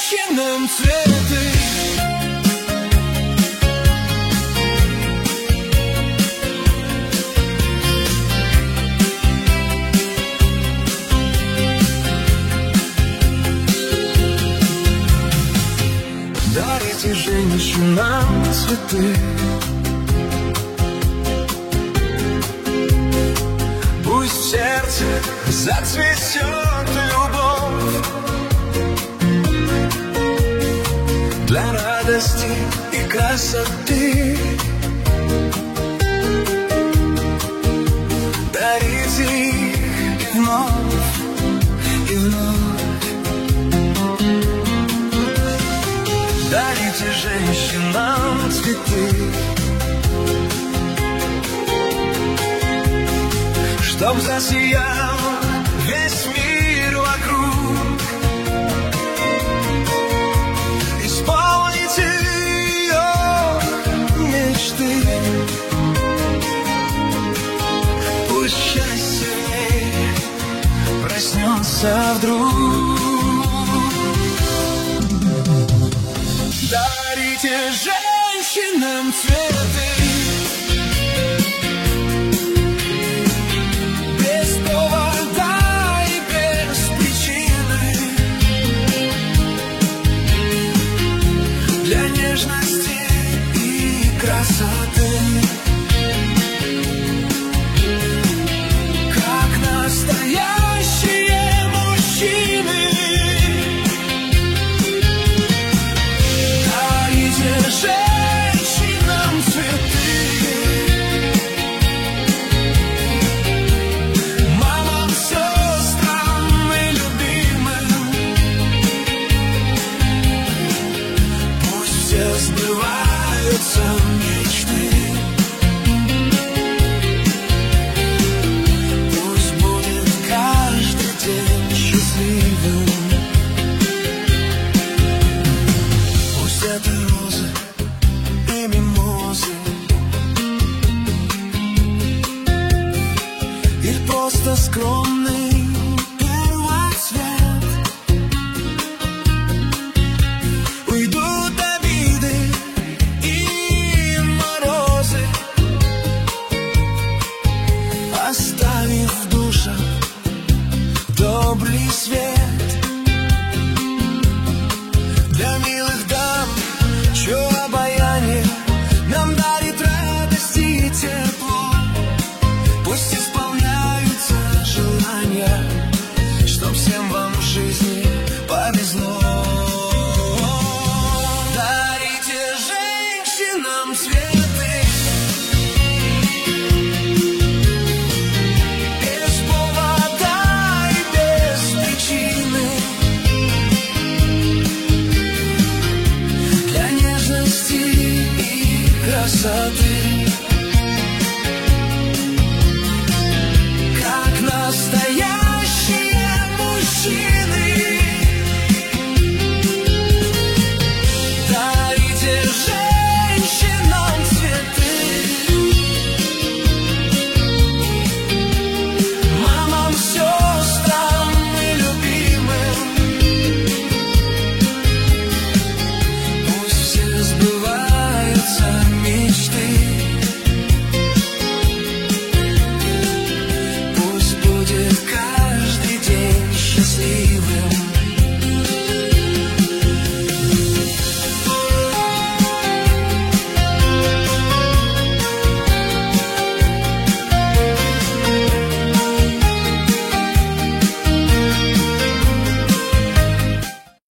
женщинам цветы. Дарите женщинам цветы. Пусть в сердце зацветет любовь для радости и красоты. Дарите их вновь и вновь. Дарите женщинам цветы, чтоб засиял весь мир вокруг. Исполните ее мечты. Пусть счастье в ней проснется вдруг. Дарите женщинам цветы. Красоты, как настоящие мужчины. Дарите женщинам цветы, мамам, сестрам и любимым. Пусть все сбываются мечты. Пусть будет каждый день счастливым. Пусть это розы и мимозы, или просто скромный первоцвет. Уйдут обиды и морозы, оставив в душах добрый свет. Для милых дам, чье обаяние нам дарит радость и тепло. Пусть исполняются желания, чтоб всем вам в жизни повезло. Дарите женщинам цветы, без повода и без причины, для нежности и красоты, как настоящие мужчины. Дарите женщинам цветы, мамам, сестрам и любимым. Пусть все сбываются мечты. Пусть будет каждый день счастливым.